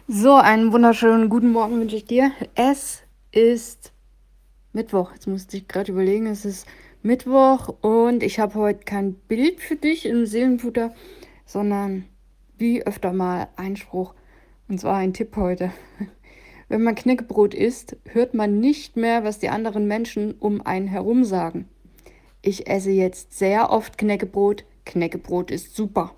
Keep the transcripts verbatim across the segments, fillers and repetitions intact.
So, einen wunderschönen guten Morgen wünsche ich dir. Es ist Mittwoch. Jetzt musste ich gerade überlegen, es ist Mittwoch und ich habe heute kein Bild für dich im Seelenfutter, sondern wie öfter mal Einspruch. Und zwar ein Tipp heute. Wenn man Knäckebrot isst, hört man nicht mehr, was die anderen Menschen um einen herum sagen. Ich esse jetzt sehr oft Knäckebrot. Knäckebrot ist super.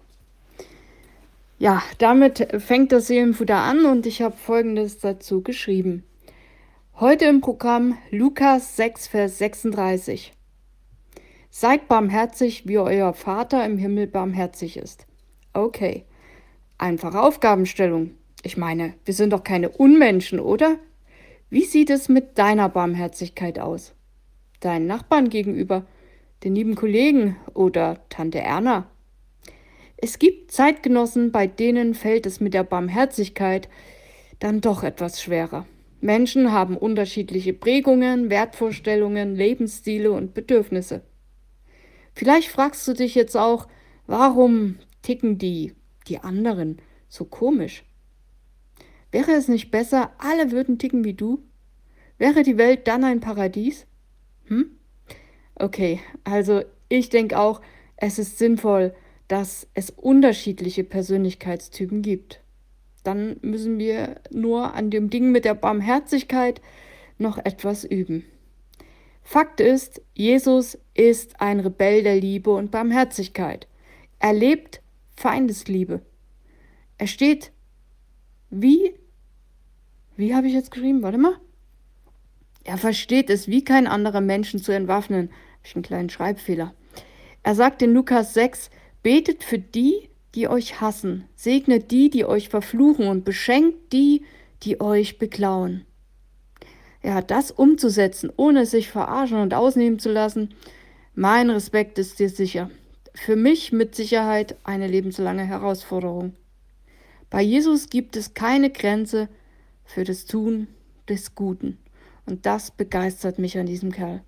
Ja, damit fängt das Seelenfutter an und ich habe Folgendes dazu geschrieben. Heute im Programm Lukas sechs, Vers sechsunddreißig. Seid barmherzig, wie euer Vater im Himmel barmherzig ist. Okay, einfache Aufgabenstellung. Ich meine, wir sind doch keine Unmenschen, oder? Wie sieht es mit deiner Barmherzigkeit aus? Deinen Nachbarn gegenüber, den lieben Kollegen oder Tante Erna? Es gibt Zeitgenossen, bei denen fällt es mit der Barmherzigkeit dann doch etwas schwerer. Menschen haben unterschiedliche Prägungen, Wertvorstellungen, Lebensstile und Bedürfnisse. Vielleicht fragst du dich jetzt auch, warum ticken die, die anderen so komisch? Wäre es nicht besser, alle würden ticken wie du? Wäre die Welt dann ein Paradies? Hm? Okay, also ich denke auch, es ist sinnvoll, dass es unterschiedliche Persönlichkeitstypen gibt. Dann müssen wir nur an dem Ding mit der Barmherzigkeit noch etwas üben. Fakt ist, Jesus ist ein Rebell der Liebe und Barmherzigkeit. Er lebt Feindesliebe. Er steht wie, wie habe ich jetzt geschrieben? Warte mal. Er versteht es, wie kein anderer Menschen zu entwaffnen. Habe ich einen kleinen Schreibfehler. Er sagt in Lukas sechs, betet für die, die euch hassen, segnet die, die euch verfluchen und beschenkt die, die euch beklauen. Ja, das umzusetzen, ohne sich verarschen und ausnehmen zu lassen, mein Respekt ist dir sicher. Für mich mit Sicherheit eine lebenslange Herausforderung. Bei Jesus gibt es keine Grenze für das Tun des Guten. Und das begeistert mich an diesem Kerl.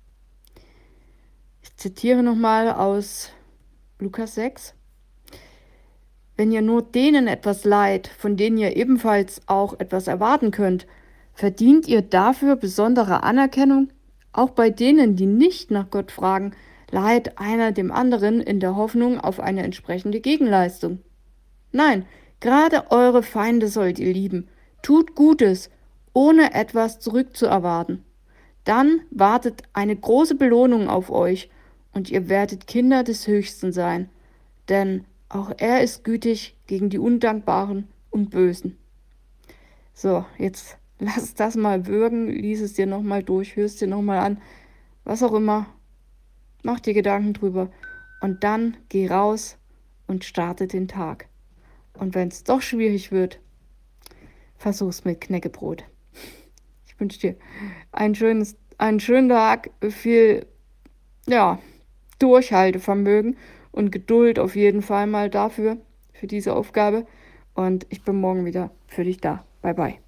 Ich zitiere nochmal aus Lukas sechs. Wenn ihr nur denen etwas leiht, von denen ihr ebenfalls auch etwas erwarten könnt, verdient ihr dafür besondere Anerkennung? Auch bei denen, die nicht nach Gott fragen, leiht einer dem anderen in der Hoffnung auf eine entsprechende Gegenleistung. Nein, gerade eure Feinde sollt ihr lieben. Tut Gutes, ohne etwas zurückzuerwarten. Dann wartet eine große Belohnung auf euch und ihr werdet Kinder des Höchsten sein, denn auch er ist gütig gegen die Undankbaren und Bösen. So, jetzt lass das mal würgen, lies es dir nochmal durch, hörst dir nochmal an, was auch immer, mach dir Gedanken drüber und dann geh raus und starte den Tag. Und wenn es doch schwierig wird, versuch's mit Knäckebrot. Ich wünsche dir ein schönes, einen schönen Tag, viel, ja, Durchhaltevermögen und Geduld auf jeden Fall mal dafür, für diese Aufgabe. Und ich bin morgen wieder für dich da. Bye, bye.